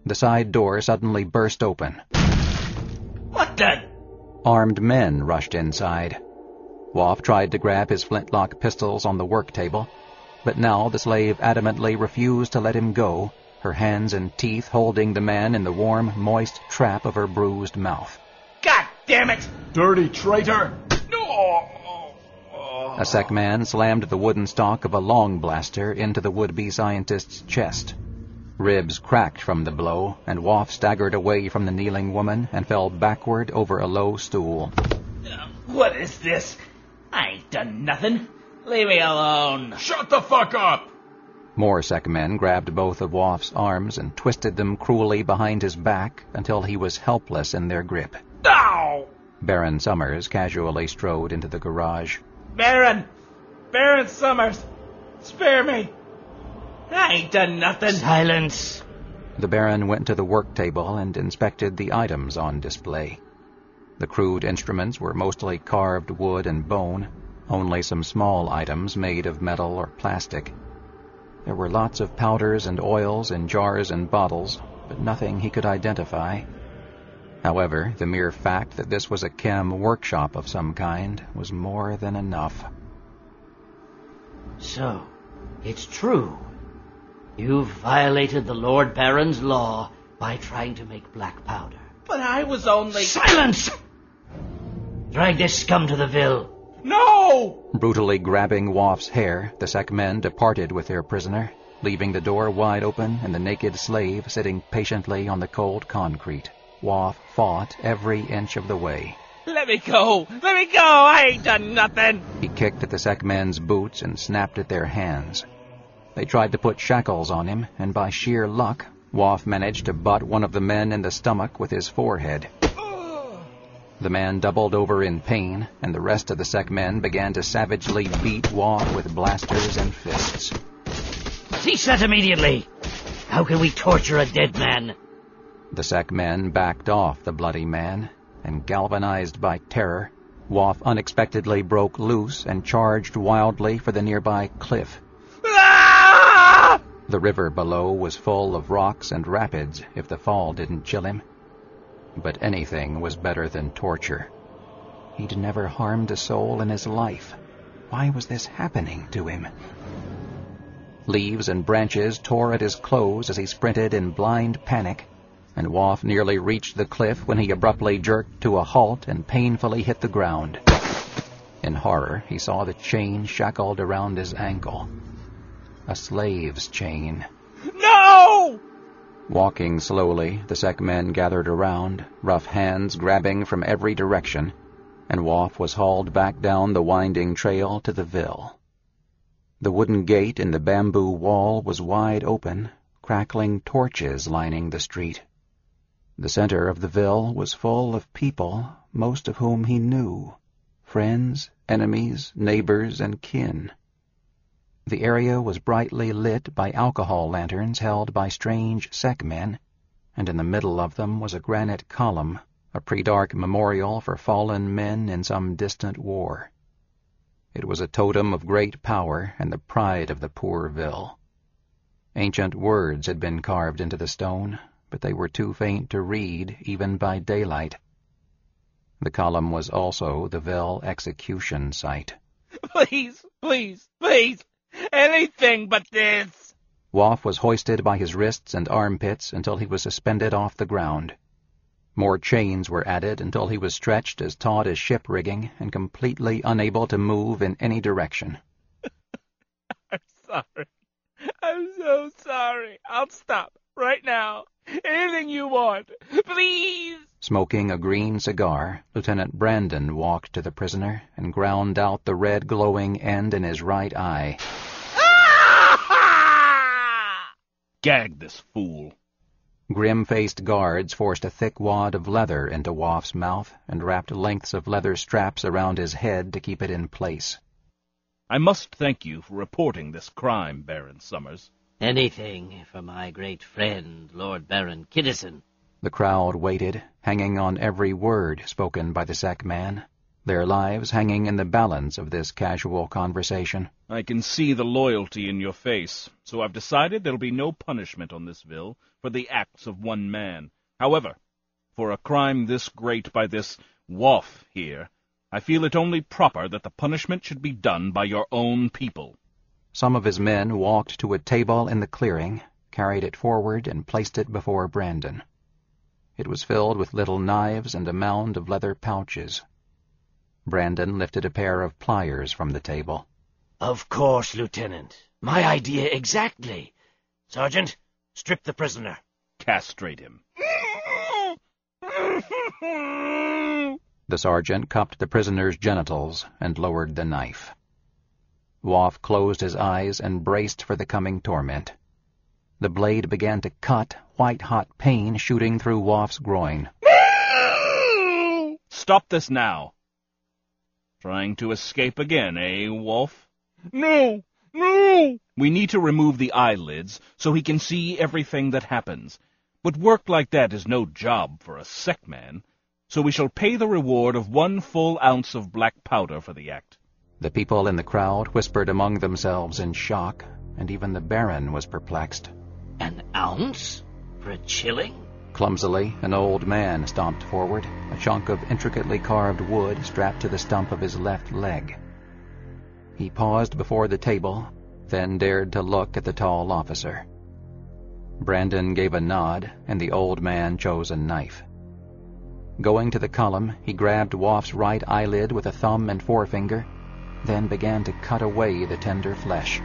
The side door suddenly burst open. What the? Armed men rushed inside. Waff tried to grab his flintlock pistols on the work table, but now the slave adamantly refused to let him go, her hands and teeth holding the man in the warm, moist trap of her bruised mouth. God damn it! Dirty traitor! A Sekman slammed the wooden stock of a long blaster into the would-be scientist's chest. Ribs cracked from the blow, and Waff staggered away from the kneeling woman and fell backward over a low stool. What is this? I ain't done nothing. Leave me alone. Shut the fuck up! More Sekmen grabbed both of Waff's arms and twisted them cruelly behind his back until he was helpless in their grip. Ow! Baron Summers casually strode into the garage. Baron Summers! Spare me! I ain't done nothing. Silence! The Baron went to the work table and inspected the items on display. The crude instruments were mostly carved wood and bone, only some small items made of metal or plastic. There were lots of powders and oils in jars and bottles, but nothing he could identify. However, the mere fact that this was a chem workshop of some kind was more than enough. So, it's true. You've violated the Lord Baron's law by trying to make black powder. But I was only... Silence! Drag this scum to the Ville. No! Brutally grabbing Waff's hair, the Sekmen departed with their prisoner, leaving the door wide open and the naked slave sitting patiently on the cold concrete. Waff fought every inch of the way. Let me go! Let me go! I ain't done nothing! He kicked at the Sekmen's boots and snapped at their hands. They tried to put shackles on him, and by sheer luck, Waff managed to butt one of the men in the stomach with his forehead. The man doubled over in pain, and the rest of the Sekmen began to savagely beat Waff with blasters and fists. Cease that immediately! How can we torture a dead man? The Sekmen backed off the bloody man, and galvanized by terror, Waff unexpectedly broke loose and charged wildly for the nearby cliff. Ah! The river below was full of rocks and rapids if the fall didn't chill him. But anything was better than torture. He'd never harmed a soul in his life. Why was this happening to him? Leaves and branches tore at his clothes as he sprinted in blind panic, and Waff nearly reached the cliff when he abruptly jerked to a halt and painfully hit the ground. In horror, he saw the chain shackled around his ankle. A slave's chain. No! Walking slowly, the Sekmen gathered around, rough hands grabbing from every direction, and Waff was hauled back down the winding trail to the Ville. The wooden gate in the bamboo wall was wide open, crackling torches lining the street. The center of the Ville was full of people, most of whom he knew, friends, enemies, neighbors, and kin. The area was brightly lit by alcohol lanterns held by strange Sekmen, and in the middle of them was a granite column, a pre-dark memorial for fallen men in some distant war. It was a totem of great power and the pride of the poor Ville. Ancient words had been carved into the stone, but they were too faint to read even by daylight. The column was also the Ville execution site. Please, please, please! Anything but this! Waff was hoisted by his wrists and armpits until he was suspended off the ground. More chains were added until he was stretched as taut as ship rigging and completely unable to move in any direction. I'm sorry. I'm so sorry. I'll stop right now. Anything you want. Please! Smoking a green cigar, Lieutenant Brandon walked to the prisoner and ground out the red glowing end in his right eye. Gag this fool. Grim-faced guards forced a thick wad of leather into Waff's mouth and wrapped lengths of leather straps around his head to keep it in place. I must thank you for reporting this crime, Baron Summers. Anything for my great friend, Lord Baron Kiddison. The crowd waited, hanging on every word spoken by the Sekman. their lives hanging in the balance of this casual conversation. I can see the loyalty in your face, so I've decided there'll be no punishment on this Vil for the acts of one man. However, for a crime this great by this Waff here, I feel it only proper that the punishment should be done by your own people. Some of his men walked to a table in the clearing, carried it forward, and placed it before Brandon. It was filled with little knives and a mound of leather pouches. Brandon lifted a pair of pliers from the table. Of course, Lieutenant. My idea exactly. Sergeant, strip the prisoner. Castrate him. The sergeant cupped the prisoner's genitals and lowered the knife. Waff closed his eyes and braced for the coming torment. The blade began to cut, white-hot pain shooting through Waff's groin. Stop this now. Trying to escape again, eh, Wolf? No! No! We need to remove the eyelids so he can see everything that happens. But work like that is no job for a sick man, so we shall pay the reward of 1 full ounce of black powder for the act. The people in the crowd whispered among themselves in shock, and even the Baron was perplexed. An ounce? For a chilling? Clumsily, an old man stomped forward, a chunk of intricately carved wood strapped to the stump of his left leg. He paused before the table, then dared to look at the tall officer. Brandon gave a nod, and the old man chose a knife. Going to the column, he grabbed Waff's right eyelid with a thumb and forefinger, then began to cut away the tender flesh.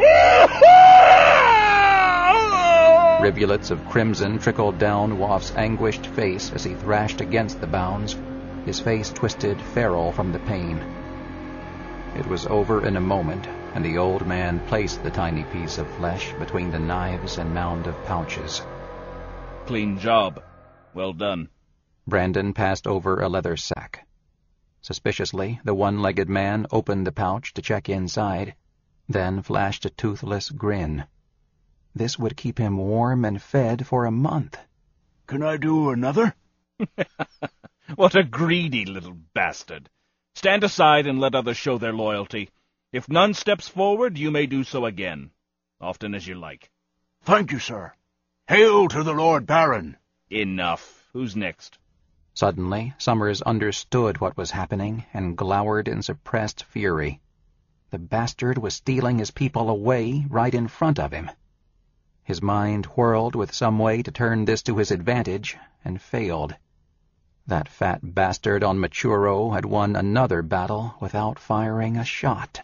Rivulets of crimson trickled down Waff's anguished face as he thrashed against the bounds, his face twisted feral from the pain. It was over in a moment, and the old man placed the tiny piece of flesh between the knives and mound of pouches. Clean job. Well done. Brandon passed over a leather sack. Suspiciously, the one-legged man opened the pouch to check inside, then flashed a toothless grin. This would keep him warm and fed for a month. Can I do another? What a greedy little bastard. Stand aside and let others show their loyalty. If none steps forward, you may do so again, often as you like. Thank you, sir. Hail to the Lord Baron. Enough. Who's next? Suddenly, Summers understood what was happening and glowered in suppressed fury. The bastard was stealing his people away right in front of him. His mind whirled with some way to turn this to his advantage, and failed. That fat bastard on Machuro had won another battle without firing a shot.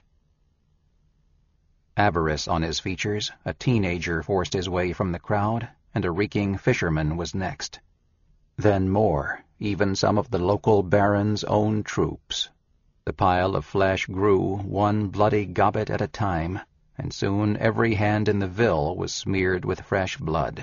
Avarice on his features, a teenager forced his way from the crowd, and a reeking fisherman was next. Then more, even some of the local baron's own troops. The pile of flesh grew, one bloody gobbet at a time, and soon every hand in the Vil was smeared with fresh blood.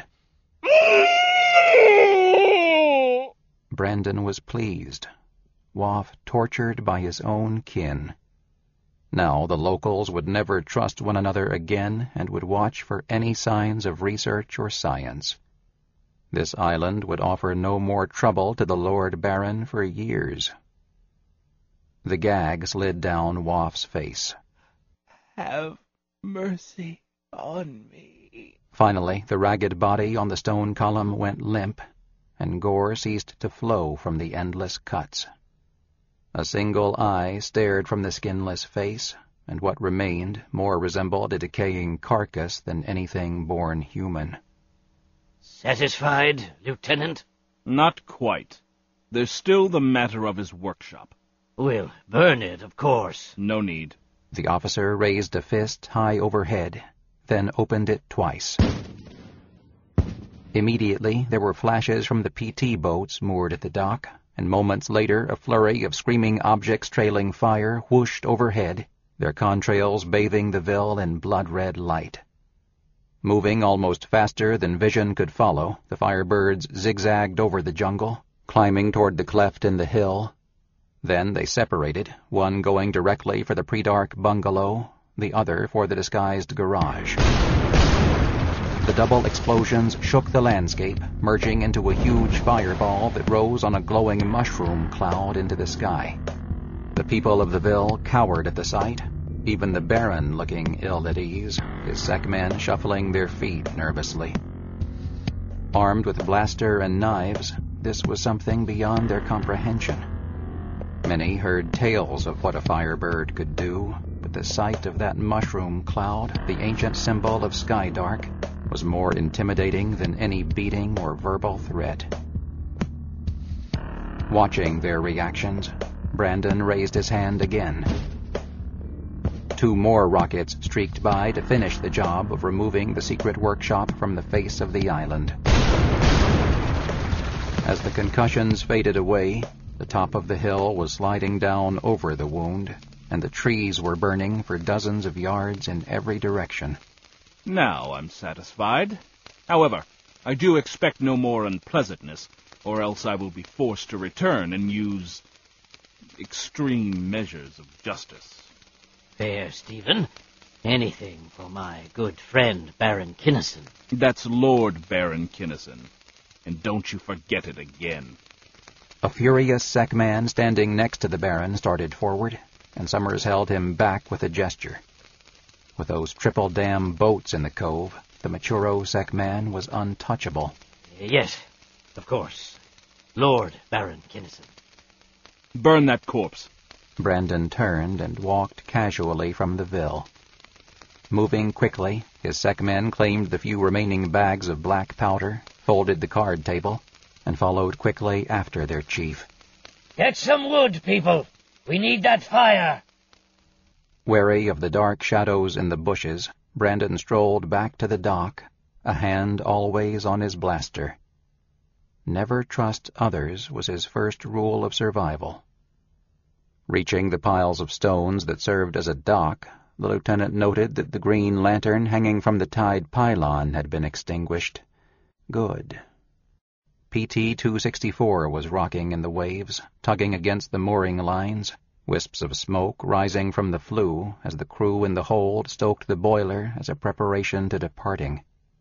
Brandon was pleased. Waff tortured by his own kin. Now the locals would never trust one another again and would watch for any signs of research or science. This island would offer no more trouble to the Lord Baron for years. The gag slid down Waff's face. Have mercy on me. Finally, the ragged body on the stone column went limp, and gore ceased to flow from the endless cuts. A single eye stared from the skinless face, and what remained more resembled a decaying carcass than anything born human. Satisfied, Lieutenant? Not quite. There's still the matter of his workshop. We'll burn it, of course. No need. The officer raised a fist high overhead, then opened it twice. Immediately, there were flashes from the PT boats moored at the dock, and moments later a flurry of screaming objects trailing fire whooshed overhead, their contrails bathing the Vil in blood-red light. Moving almost faster than vision could follow, the firebirds zigzagged over the jungle, climbing toward the cleft in the hill. Then they separated, one going directly for the pre-dark bungalow, the other for the disguised garage. The double explosions shook the landscape, merging into a huge fireball that rose on a glowing mushroom cloud into the sky. The people of the Ville cowered at the sight, even the Baron looking ill at ease, his SEC-men shuffling their feet nervously. Armed with blaster and knives, this was something beyond their comprehension. Many heard tales of what a firebird could do, but the sight of that mushroom cloud, the ancient symbol of Skydark, was more intimidating than any beating or verbal threat. Watching their reactions, Brandon raised his hand again. 2 more rockets streaked by to finish the job of removing the secret workshop from the face of the island. As the concussions faded away, the top of the hill was sliding down over the wound, and the trees were burning for dozens of yards in every direction. Now I'm satisfied. However, I do expect no more unpleasantness, or else I will be forced to return and use extreme measures of justice. Fair, Stephen. Anything for my good friend, Baron Kinnison. That's Lord Baron Kinnison, and don't you forget it again. A furious SEC-man standing next to the Baron started forward, and Summers held him back with a gesture. With those triple-dam boats in the cove, the Machuro SEC-man was untouchable. Yes, of course. Lord Baron Kinnison. Burn that corpse. Brandon turned and walked casually from the Ville. Moving quickly, his SEC-men claimed the few remaining bags of black powder, folded the card table, and followed quickly after their chief. Get some wood, people. We need that fire. Wary of the dark shadows in the bushes, Brandon strolled back to the dock, a hand always on his blaster. Never trust others was his first rule of survival. Reaching the piles of stones that served as a dock, the lieutenant noted that the green lantern hanging from the tied pylon had been extinguished. Good. PT-264 was rocking in the waves, tugging against the mooring lines, wisps of smoke rising from the flue as the crew in the hold stoked the boiler as a preparation to departing.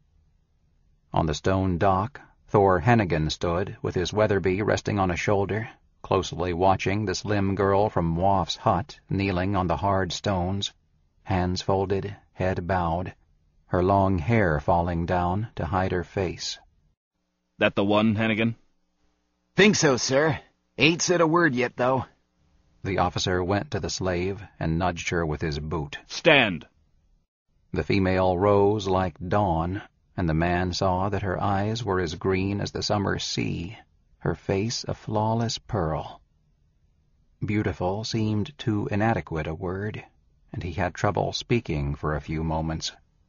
On the stone dock, Thor Hannigan stood, with his Weatherby resting on a shoulder, closely watching the slim girl from Waff's hut kneeling on the hard stones, hands folded, head bowed, her long hair falling down to hide her face. That the one, Hannigan? Think so, sir. Ain't said a word yet, though. The officer went to the slave and nudged her with his boot. Stand! The female rose like dawn, and the man saw that her eyes were as green as the summer sea, her face a flawless pearl. Beautiful seemed too inadequate a word, and he had trouble speaking for a few moments.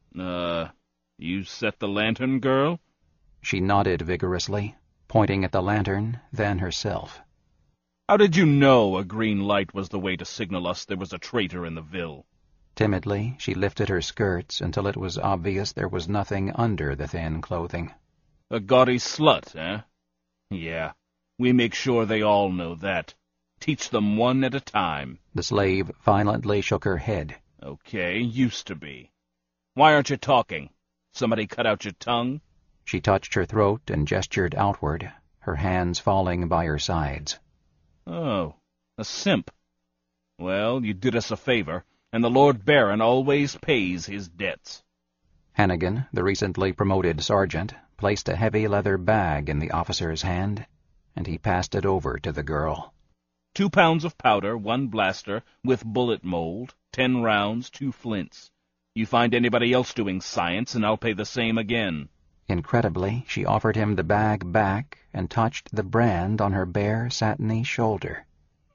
You set the lantern, girl? She nodded vigorously, pointing at the lantern, then herself. How did you know a green light was the way to signal us there was a traitor in the Ville? Timidly, she lifted her skirts until it was obvious there was nothing under the thin clothing. A gaudy slut, eh? Yeah, we make sure they all know that. Teach them one at a time. The slave violently shook her head. Okay, used to be. Why aren't you talking? Somebody cut out your tongue? She touched her throat and gestured outward, her hands falling by her sides. Oh, a simp. Well, you did us a favor, and the Lord Baron always pays his debts. Hannigan, the recently promoted sergeant, placed a heavy leather bag in the officer's hand, and he passed it over to the girl. 2 pounds of powder, 1 blaster, with bullet mold, 10 rounds, 2 flints. You find anybody else doing science, and I'll pay the same again. Incredibly, she offered him the bag back and touched the brand on her bare, satiny shoulder.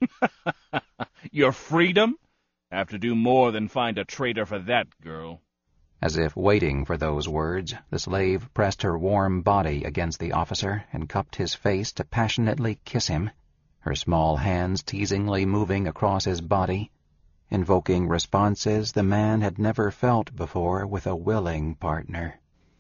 Your freedom? Have to do more than find a traitor for that, girl. As if waiting for those words, the slave pressed her warm body against the officer and cupped his face to passionately kiss him, her small hands teasingly moving across his body, invoking responses the man had never felt before with a willing partner.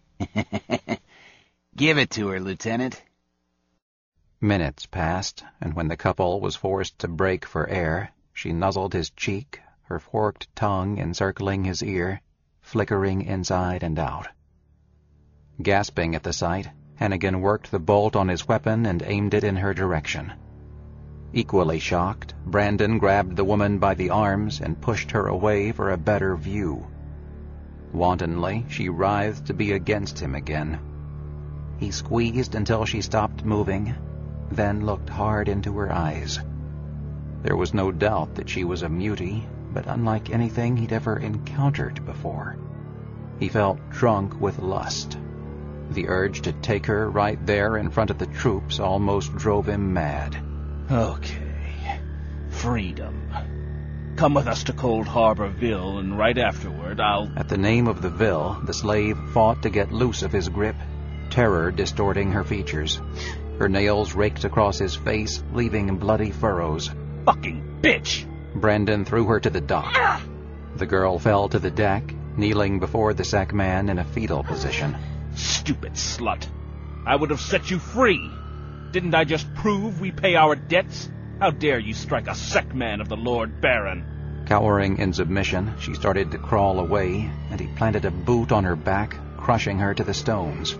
Give it to her, Lieutenant. Minutes passed, and when the couple was forced to break for air, she nuzzled his cheek, her forked tongue encircling his ear, flickering inside and out. Gasping at the sight, Hannigan worked the bolt on his weapon and aimed it in her direction. Equally shocked, Brandon grabbed the woman by the arms and pushed her away for a better view. Wantonly, she writhed to be against him again. He squeezed until she stopped moving, then looked hard into her eyes. There was no doubt that she was a mutie, but unlike anything he'd ever encountered before. He felt drunk with lust. The urge to take her right there in front of the troops almost drove him mad. Okay. Freedom. Come with us to Cold Harbor Ville, and right afterward I'll... At the name of the Ville, the slave fought to get loose of his grip, terror distorting her features. Her nails raked across his face, leaving bloody furrows. Fucking bitch! Brandon threw her to the dock. The girl fell to the deck, kneeling before the sack man in a fetal position. Stupid slut. I would have set you free. Didn't I just prove we pay our debts? How dare you strike a sack man of the Lord Baron? Cowering in submission, she started to crawl away, and he planted a boot on her back, crushing her to the stones.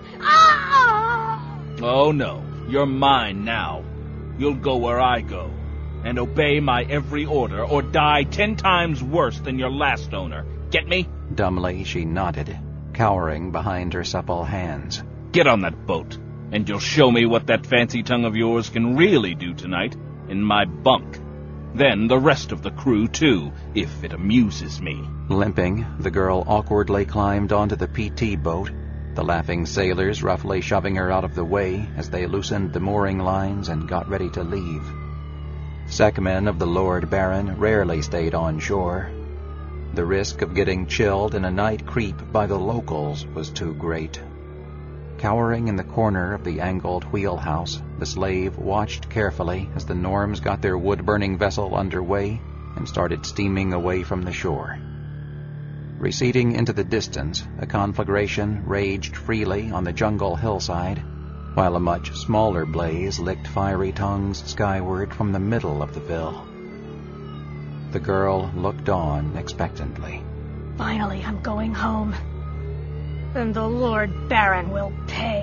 Oh no, you're mine now. You'll go where I go, and obey my every order, or die 10 times worse than your last owner. Get me? Dumbly, she nodded, cowering behind her supple hands. Get on that boat, and you'll show me what that fancy tongue of yours can really do tonight in my bunk. Then the rest of the crew, too, if it amuses me. Limping, the girl awkwardly climbed onto the PT boat, the laughing sailors roughly shoving her out of the way as they loosened the mooring lines and got ready to leave. Sackmen of the Lord Baron rarely stayed on shore. The risk of getting chilled in a night creep by the locals was too great. Cowering in the corner of the angled wheelhouse, the slave watched carefully as the Norms got their wood-burning vessel underway and started steaming away from the shore. Receding into the distance, a conflagration raged freely on the jungle hillside, while a much smaller blaze licked fiery tongues skyward from the middle of the Ville. The girl looked on expectantly. Finally, I'm going home. And the Lord Baron will pay.